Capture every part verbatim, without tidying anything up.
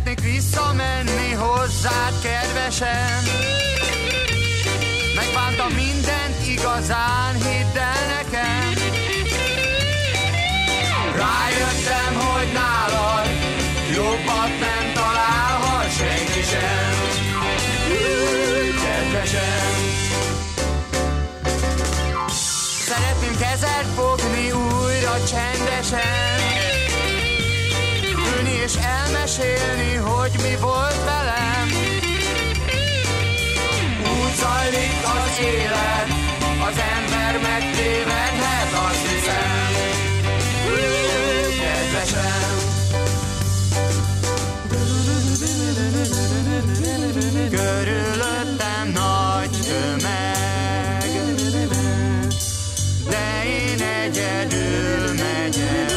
Szeretnék visszamenni hozzád, kedvesem. Megbántam mindent igazán, hidd el nekem. Rájöttem, hogy nálad jobbat nem találhat senki sem. Kedvesem, szeretném kezed fogni újra csendesen, ülni és elmesélni, hogy mi volt velem. Úgy zajlik az élet, az ember megtévedhet, azt hiszem. Kedvesem, körülöttem nagy tömeg, de én egyedül megyek.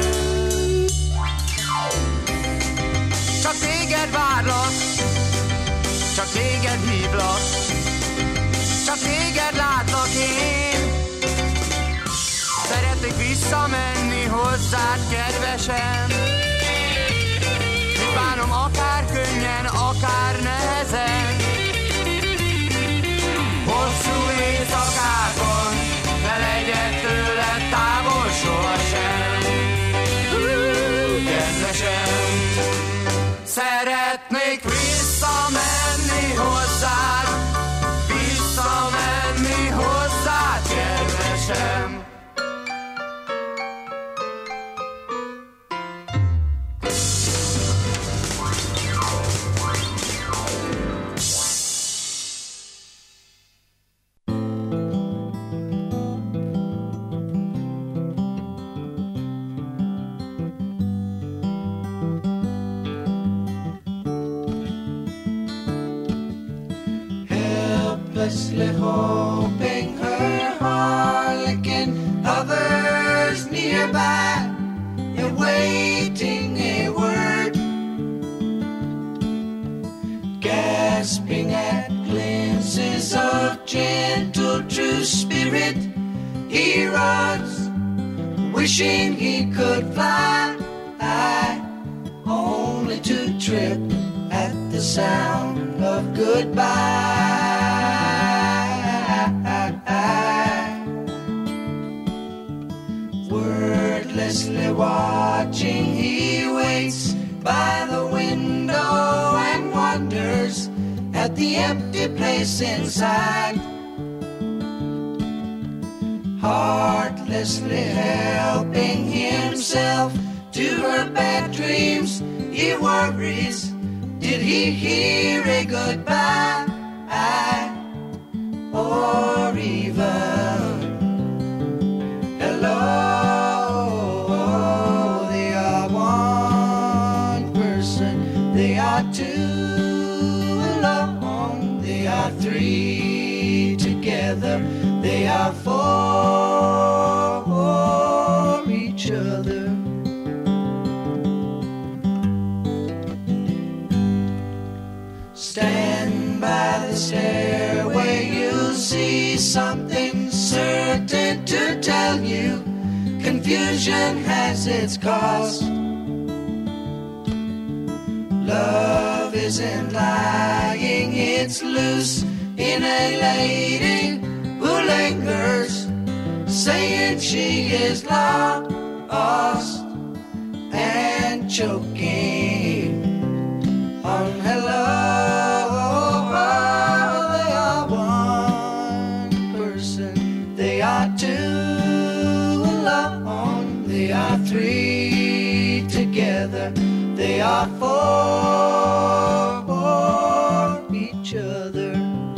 Csak téged várlak, csak téged hívlak, csak téged látlak én. Szeretnék visszamenni hozzád, kedvesem. Mit bánom akár könnyen, akár nehezen. Hosszú éjszakákon ne legyek tőled távol sohasem. Kedvesem, szeretnék visszamenni hozzád, visszamenni hozzád, kedvesem. Helplessly hoping her harlequin hovers nearby, awaiting a word, gasping at glimpses of gentle true spirit. He runs, wishing he could fly, only to trip at the sound of goodbye. Wordlessly watching, he waits by the window and wonders at the empty place inside. Heartlessly helping himself to her bad dreams, he worries, did he hear a goodbye? Or even hello? They are one person, they are two alone, they are three together, they are for each other. Stand by the stairway, you'll see something certain to tell you. Confusion has its cost. Love isn't lying, it's loose in a lady who lingers, saying she is lost and choking on hello. They are one person, they are two alone, they are three together, they are for each other.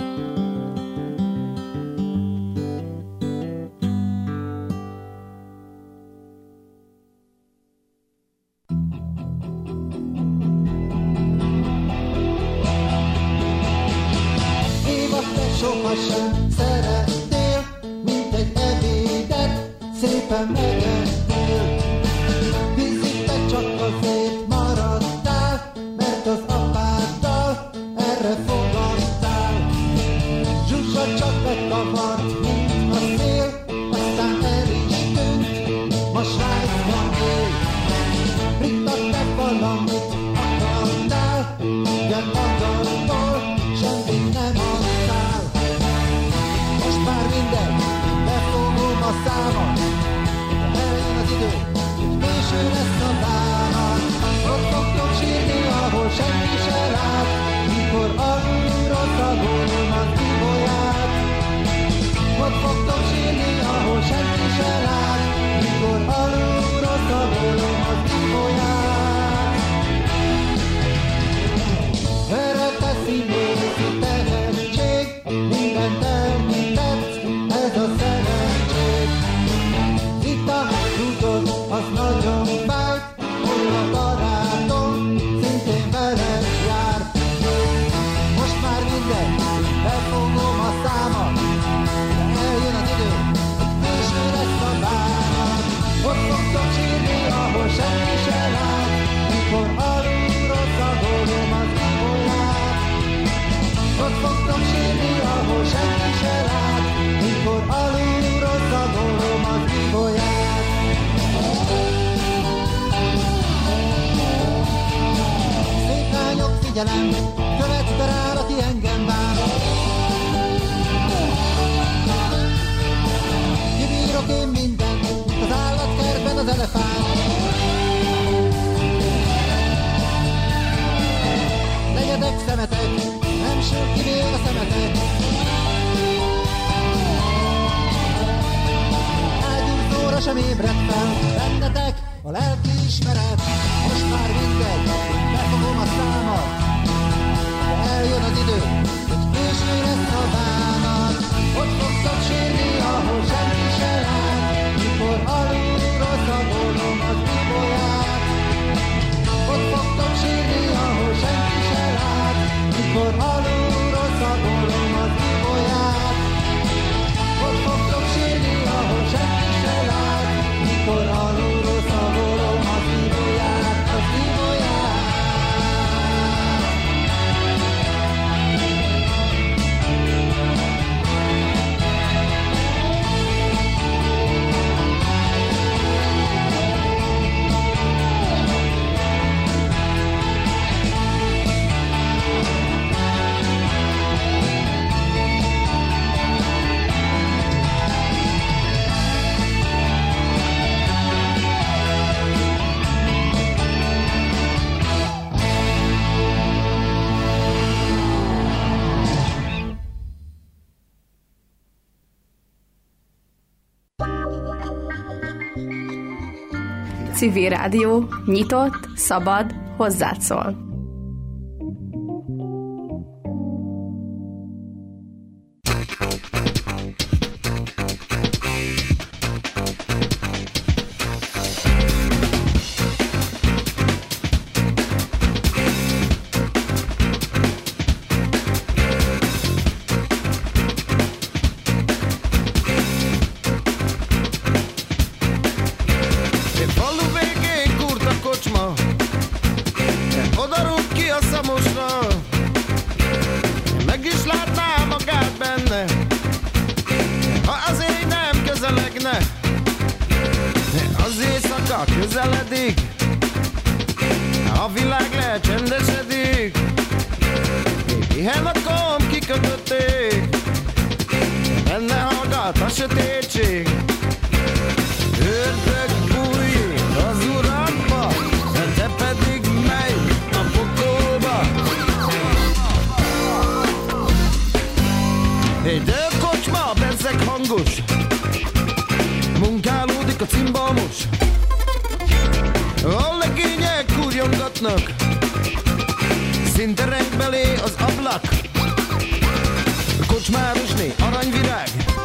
Sohasem szerettél, mint egy ebédet, szépen megettél. Vízite csak azért maradtál, mert az apáddal erre fogadtál. Zsuzsa csak bekavart, mint a szél, aztán el is tűnt, ma Svájcban él. Britta, te valamit akartál, kegyelem, követsz be rá, aki engem vár. Kibírok én mindent, mint az állatkertben az elefánt. Legyedek szemetek, nem sül ki még a szemetek. Ágyúzóra sem ébredt fel, bennetek a lelki ismeret. Most már mindegy, befogom a számat, de eljön az idő, hogy késő lesz a bánat. Ott fogtok sírni, ahol senki se lát, mikor alulról szagolom az ibolyát. Ott fogtok sírni, ahol senki se lát, mikor alulról szagolom az ibolyát. Ott fogtok sírni, ahol senki se lát, mikor alulról szagolom az ibolyát, az ibolyát. Civil Rádió, nyitott, szabad, hozzád szól. Közeledik, a világ lecsendesedik, pihen a komp kikötötték, benne hallgat a sötétség. Ördög bújik az urakba, te pedig menj a pokolba. Egy dőkocsma, bezzeg hangos, munkálódik a cimbomos. A legények kurjongatnak, szinte renk belé az ablak. Kocsmárosné, aranyvirág,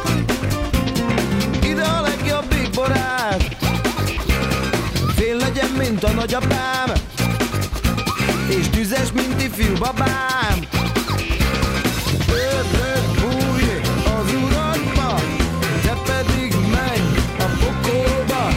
ide a legjobbik barát. Fél legyen, mint a nagyapám, és tüzes, mint ifjú babám. Ördög bújik az urakba, te pedig menj a pokolba.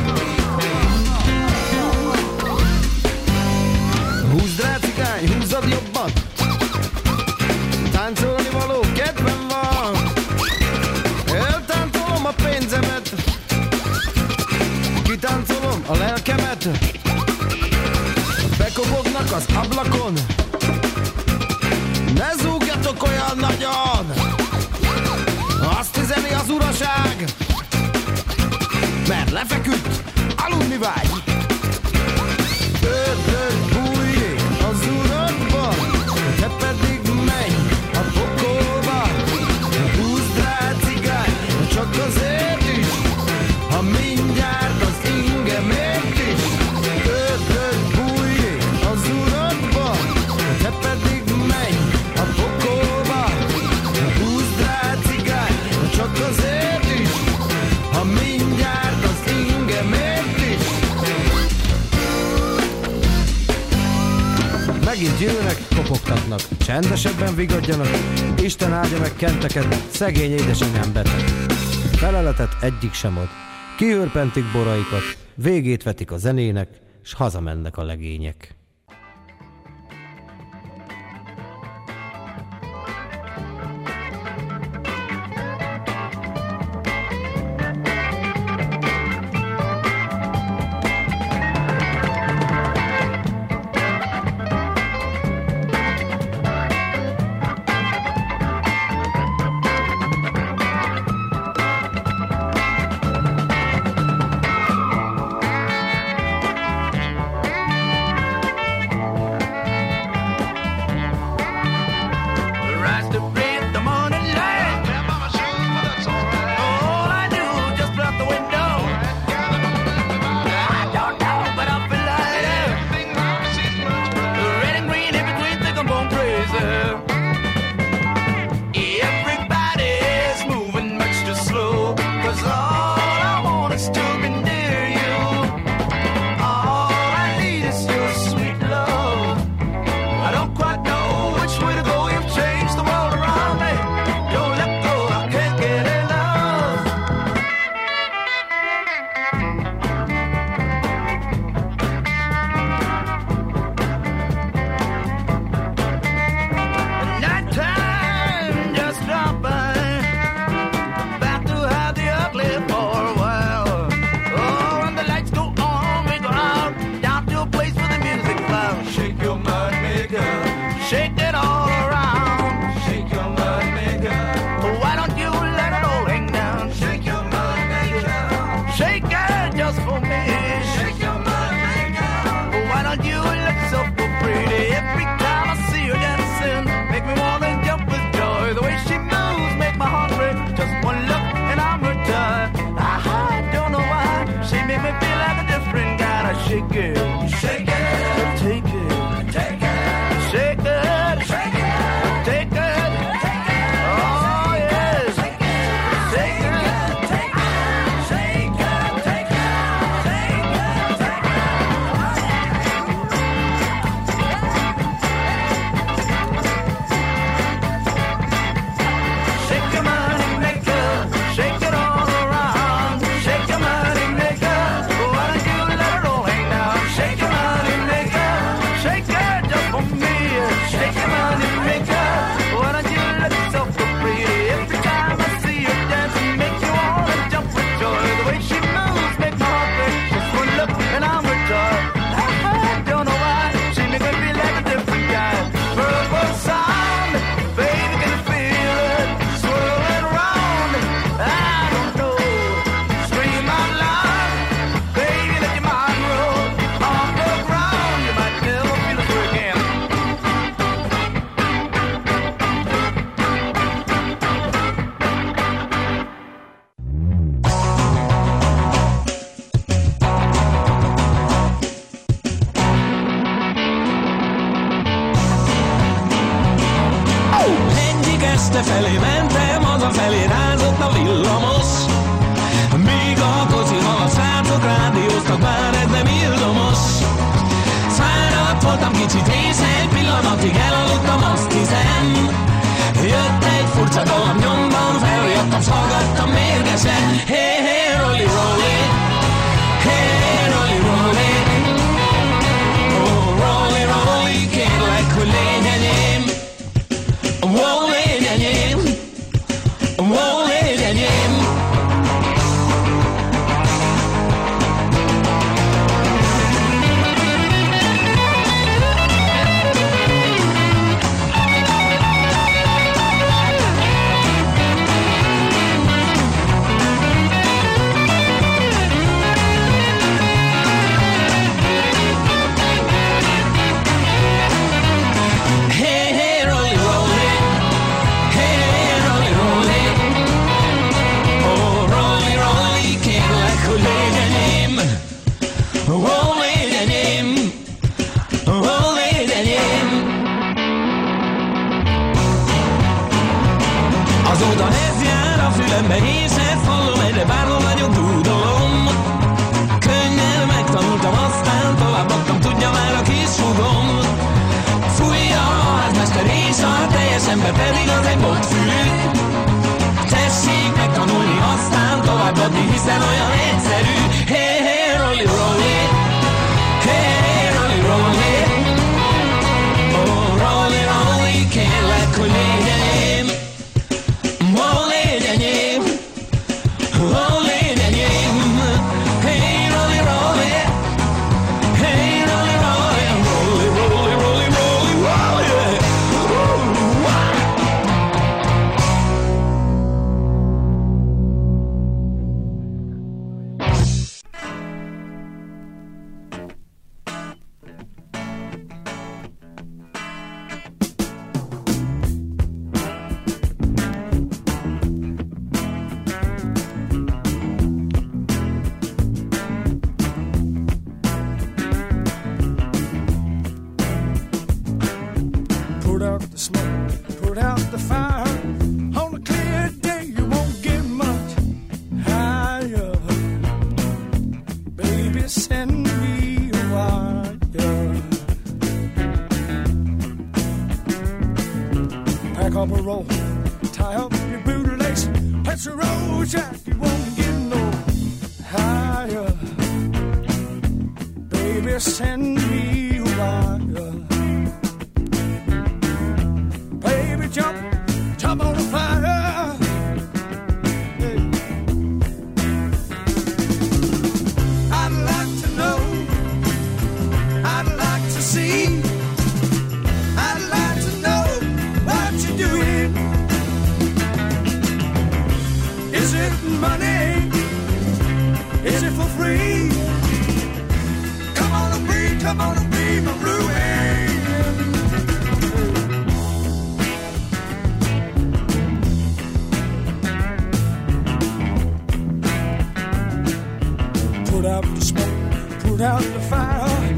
Húzd rá, cigány, húzzad jobban, táncolni való kedvem van. Eltáncolom a pénzemet, kitáncolom a lelkemet. Bekobognak az ablakon, ne zúgjatok olyan nagyon. Azt üzeni az uraság, mert lefeküdt, aludni vágy. Ördög bújik az urakban, te pedig menj a pokolba. Húzd rá, cigány, csak azért is, ha mindjárt az ingemért is. Ördög bújik az urakban, te pedig menj a pokolba. Húzd rá, cigány, csak azért is, ha mindjárt az ingemért is. Megint jönnek, kopogtatnak, csendesebben vigadjanak. Isten áldja meg kenteket, szegény édesanyám beteg. Feleletet egyik sem ad. Kiőrpentik boraikat, végét vetik a zenének, s hazamennek a legények. it, shake it, take it, take it, shake it, shake it, take it, oh yes, take it, take it, take it, shake it, take it, take it, take it. Shake your money maker, shake it all around. Shake your money maker, why don't you let it all hang down? Shake your money maker, shake it just for me. Shake your money maker, why don't you let yourself go free? Every time I see her dancing, make you wanna jump with joy. The way she moves make my heart break. Just one look and I'm with joy. I don't know why she make me feel like a different guy. Purple sound, baby, can you feel it? Swirling around, I don't know. Scream out loud, baby, let your mind roll. On the ground, you might never feel it again. Egyik este felé mentem, hazafelé rázott a villamos. Míg a kocsi haladt, srácok rádióztak, bár ez nem illamos. Fáradt voltam kicsit, és egy pillanatig elaludtam, azt hiszem. Jött egy furcsa dallam, nyomban feljöttem, s hallgattam mérgesen. Hey, hey, rolli, rolli, hey, hey, rolli, rolli. Oh, rolli, rolli, kérlek, hogy légy enyém. Wow, légy enyém, wow, légy enyém. Hey, hey, rolli, rolli, hey, hey, rolli, rolli. Oh, rolli, rolli, kérlek, hogy légy enyém. Oh, légy enyém, oh, légy enyém. Azóta ez jár a fülembe, és ezt hallom, egyre bárhol vagyok, dúdolom. Könnyen megtanultam, aztán továbbadtam, tudja már a kis húgom. Fújja a házmester és a teljes ember, pedig az egy botfülű. Tessék megtanulni, aztán továbbadni, hiszen olyan egyszerű. Hey, hey, rolli, rolli, hey, hey, rolli, rolli. Oh, rolli, rolli, kérlek, hogy légy enyém. Oh, légy enyém, oh, légy enyém. Hey, rolli, rolli, hey, rolli, rolli, rolli, rolli, rolli, rolli, rolli. Ooh, wow. Put out the smoke, put out the fire. On a clear day, you won't get much higher. Baby, send me a wire. Pack up a roll, tie up your bootlace. Let's roll, Jack, you won't get no higher. Baby, send me a wire. Baby, jump, jump on the fire. Hey. I'd like to know, I'd like to see, I'd like to know what you're doing. Is it money? Is it for free? Come on and be, come on and be my ruin. Put out the smoke, put out the fire.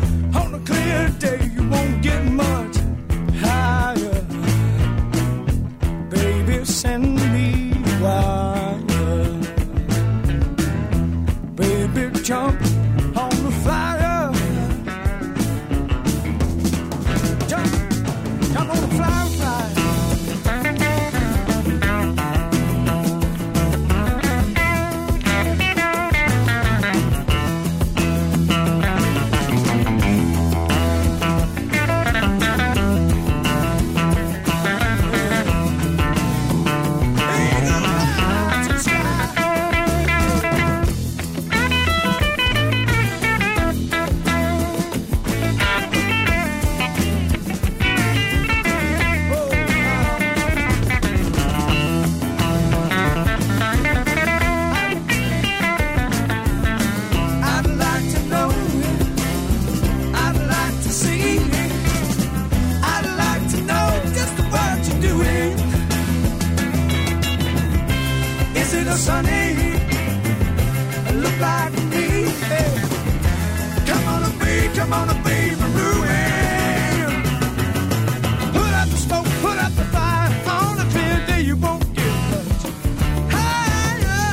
come on and baby, ruin. Put up the smoke, put up the fire. On a clear day you won't get much higher.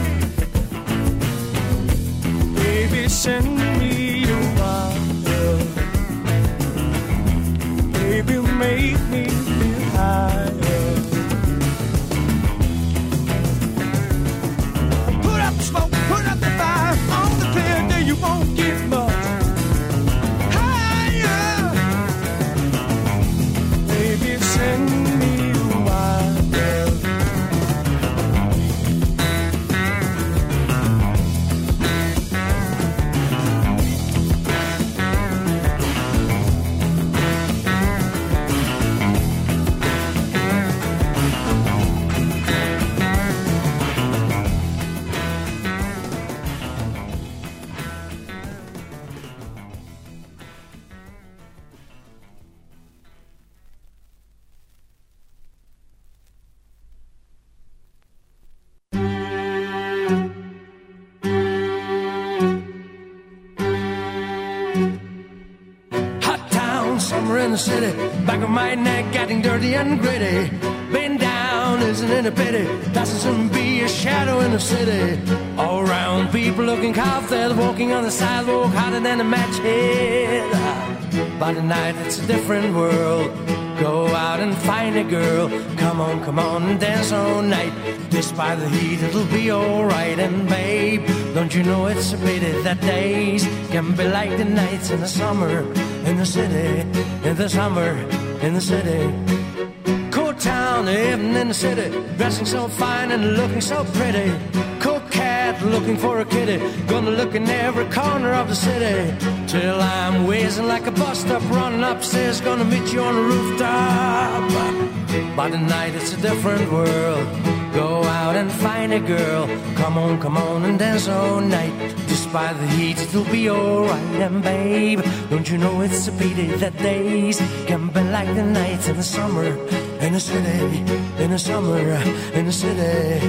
Baby, send me a wire. Baby, make me feel higher. Put up the smoke, put up the fire. On the clear day you won't get much higher. Baby, send me a wire. City, back of my neck getting dirty and gritty. Been down, isn't it a pity? Doesn't soon be a shadow in the city. All around, people looking half dead, walking on the sidewalk hotter than a match head. By the night, it's a different world. Go out and find a girl. Come on, come on and dance all night. Despite the heat, it'll be alright. And babe, don't you know it's a pity that days can be like the nights in the summer. In the city, in the summer, in the city. Cool town, even in the city. Dressing so fine and looking so pretty. Cool cat looking for a kitty. Gonna look in every corner of the city. Till I'm whizzing like a bus stop, running upstairs. Gonna meet you on the rooftop. By the night it's a different world. Go out and find a girl. Come on, come on and dance all night. Despite the heat, it'll be alright. And babe, don't you know it's a pity that days can be like the nights in the summer. In the city, in the summer, in the city.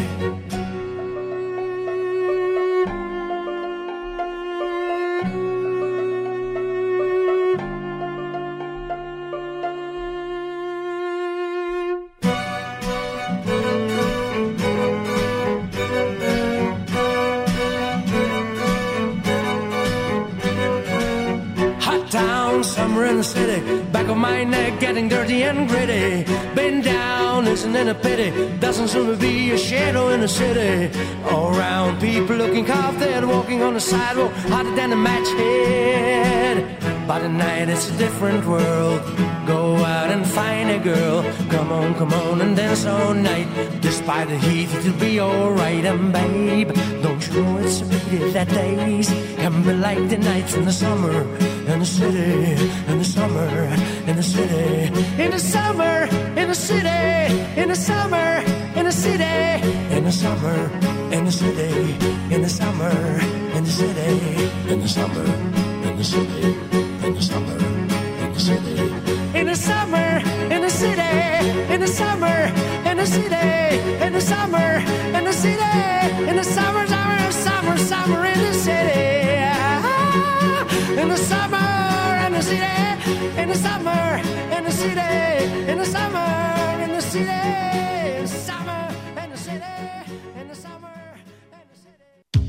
Summer in the city, back of my neck getting dirty and gritty. Been down, isn't it a pity? Doesn't seem to be a shadow in the city. All around, people looking half dead, walking on the sidewalk, hotter than a match head. By the night, it's a different world. Go out and find a girl. Come on, come on and dance all night. Despite the heat, it'll be alright. And babe, don't you know it's a pity that days can be like the nights in the summer. In the city, in the summer, in the city, in the summer, in the city, in the summer, in the city, in the summer, in the city, in the summer, in the city, in the summer, in the city, in the summer, in the city, in the summer, in the city, in the summer, in the city, in the summer, in the city, in the summer, summer, summer, summer, in the city. In the summer, in the city, in the summer, in the city, in the summer, in the city, in the summer, in the city, in the summer, in the city.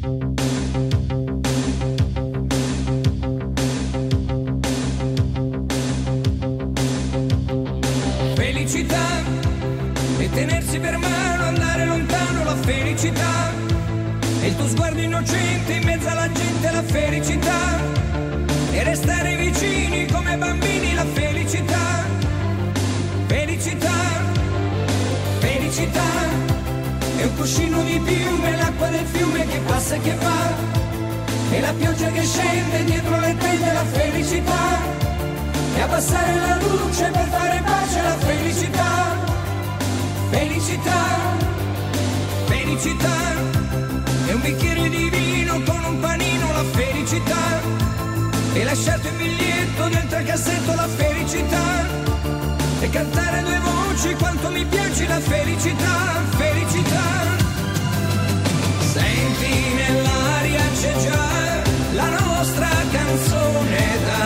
Felicità e tenersi per mano, andare lontano, la felicità e il tuo sguardo innocente in mezzo alla gente, la felicità. E restare vicini come bambini, la felicità, felicità, felicità. È un cuscino di piume, l'acqua del fiume che passa e che va, e la pioggia che scende dietro le tende, la felicità. E abbassare la luce per fare pace, la felicità, felicità, felicità. È un bicchiere di vino con un panino, la felicità. E lasciarti un biglietto dentro al cassetto, la felicità. E cantare a due voci quanto mi piace la felicità, felicità. Senti nell'aria c'è già la nostra canzone, da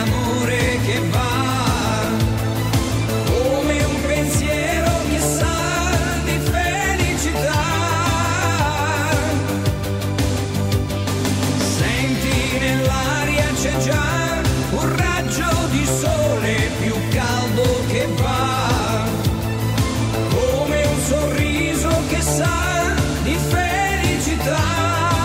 un raggio di sole più caldo che va, come un sorriso che sa di felicità.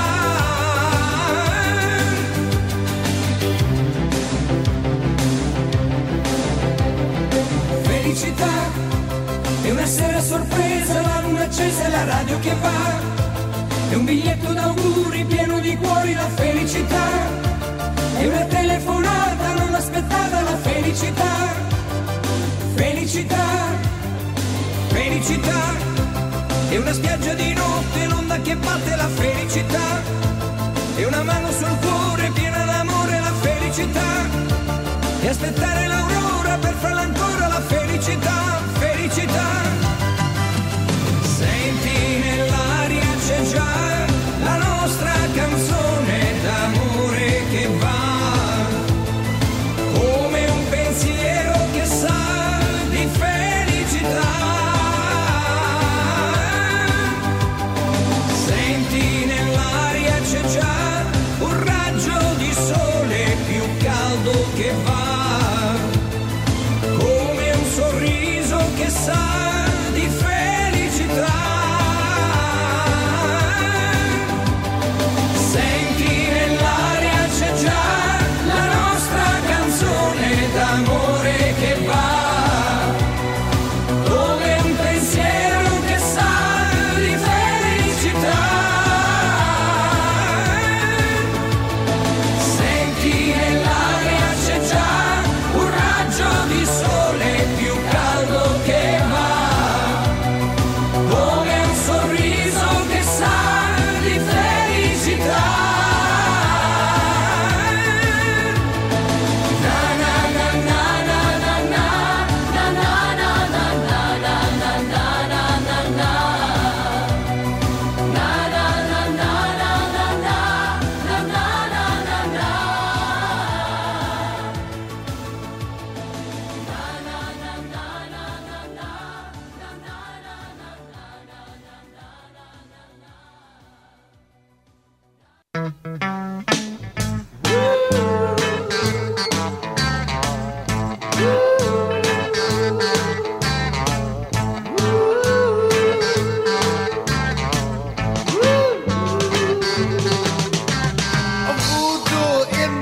Felicità è una sera sorpresa, la luna accesa e la radio che va, è un biglietto d'auguri pieno di cuori, la felicità è una telefonata non aspettata, la felicità. Felicità, felicità è una spiaggia di notte, l'onda che batte, la felicità è una mano sul cuore piena d'amore, la felicità e aspettare l'aurora per farla ancora, la felicità. Felicità, senti nell'aria c'è già la nostra canzone d'amore che va, come un pensiero che sa di felicità. Senti nell'aria c'è già un raggio di sole più caldo che va, come un sorriso che sa